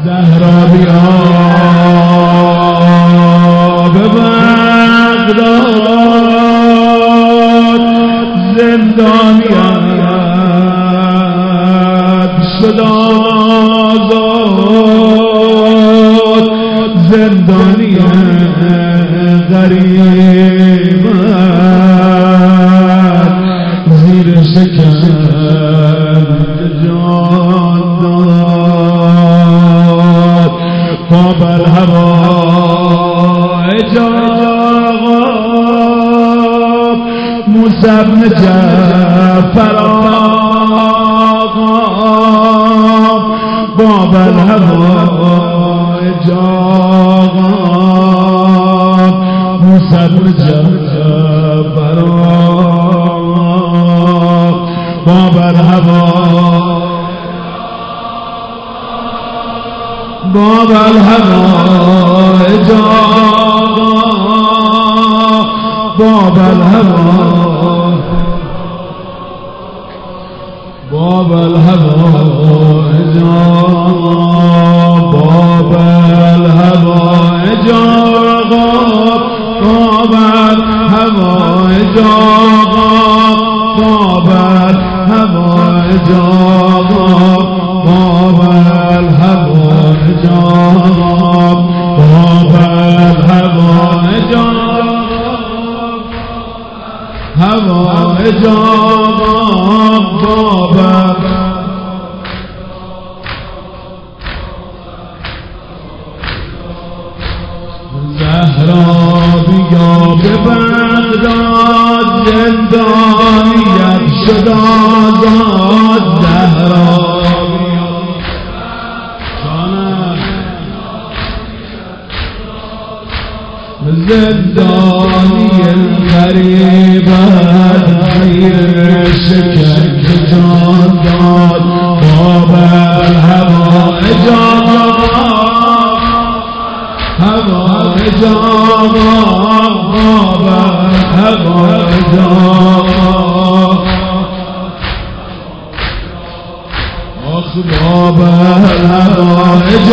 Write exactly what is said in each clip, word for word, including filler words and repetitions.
زهرا بیا به بغداد زندانیت شد آزاد زندانی غریبت زیر شکست جان داد باب الهوائج آقا موسی بن جعفر آقا باب الهوائج آقا موسی بن جعفر آقا باب الهوائج باب الهوائج باب الهوائج باب الهوائج باب الهوائج باب الهوائج باب الهوائج باب الهوائج باب الهوائج هوائج باب زهرا بیا به بغداد زندانیت شد آزاد زهرا زندانی غریبت زیر شکست جان داد باب الهوائج هوائج باب الهوائج آخ باب الهوائج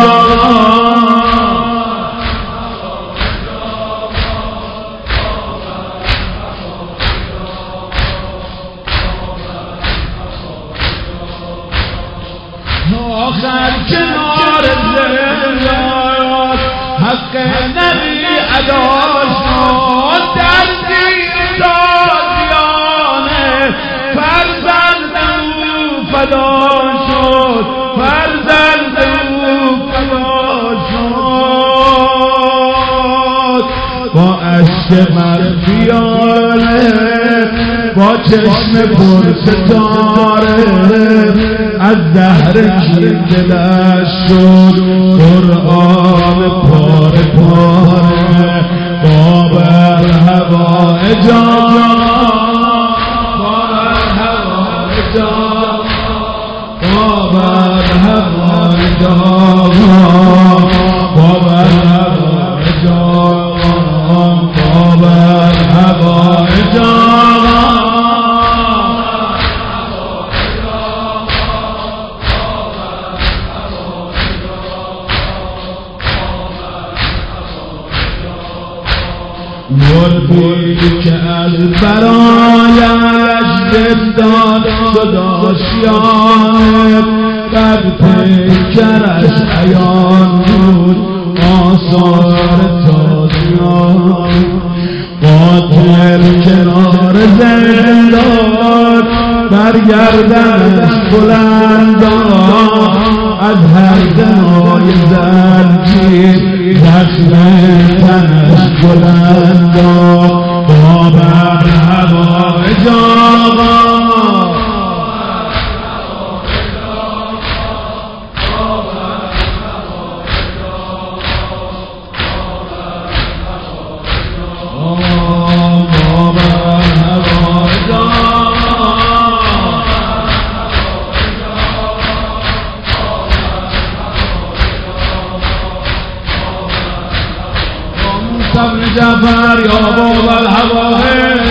آخر کنار زندان حق نبی ادا شد در زیر تازیانه فرزند او فدا شد فرزند او فدا شد با اشک مرفیانه با چشم پرستاره از زهر کی دلش شد قرآن پاره پاره باب الهوائج باب الهوائج باب الهوائج باب الهوائج باب الهوائج مردی که از برایش زندان شد آشیانه در پیکرش عیان بود آثار تازیان قاتل کنار زندان بر گردنش بلندان از هر دنای زنجیر زخم تنش بلندان باب الهوائج جعفر یا باب الهوائج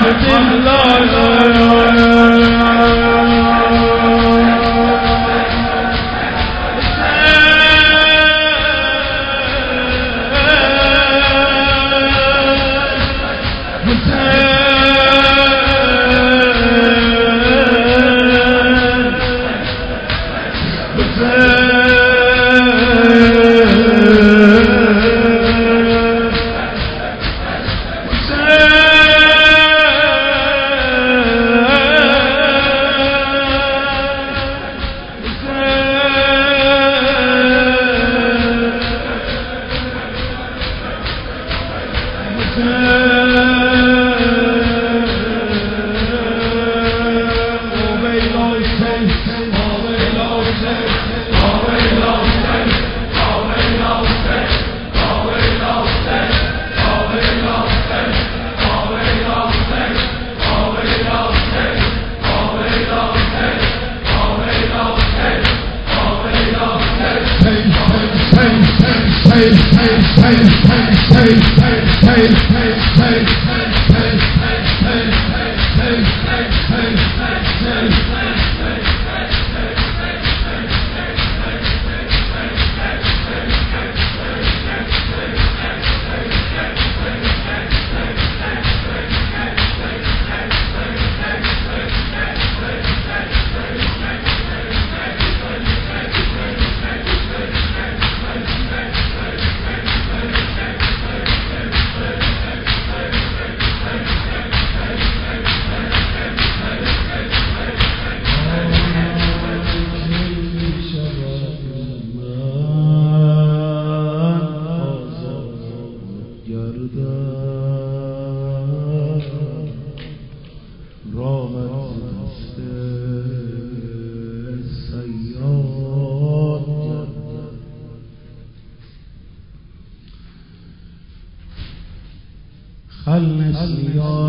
خلص يا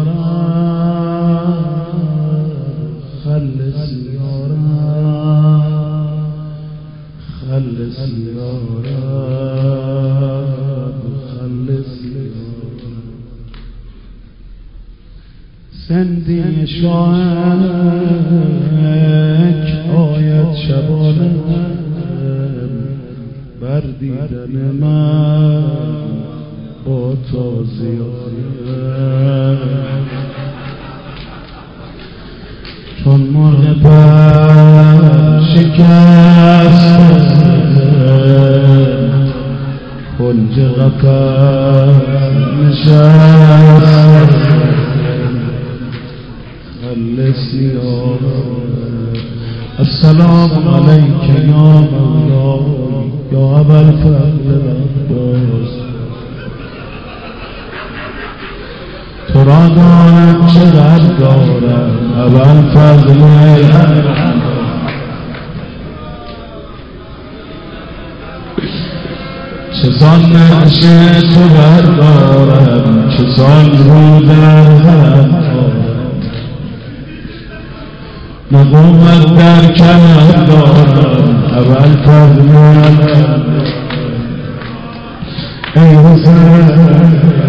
رب خلص يا رب خلص يا رب خلص يا رب سندی شاهک آید شبانم بر دیدن من با تازیانم چون مرغ پر شکست کنج قفس نشست خلص یا رب السلام علیک یا مولا یا ابوالفضل العباس تو را دارم چقدر دارم ابوالفضل العباس چه سان نقش تو بردارم چه سان رو در هم نقومت در کمر دارم ابوالفضل العباس ای حسین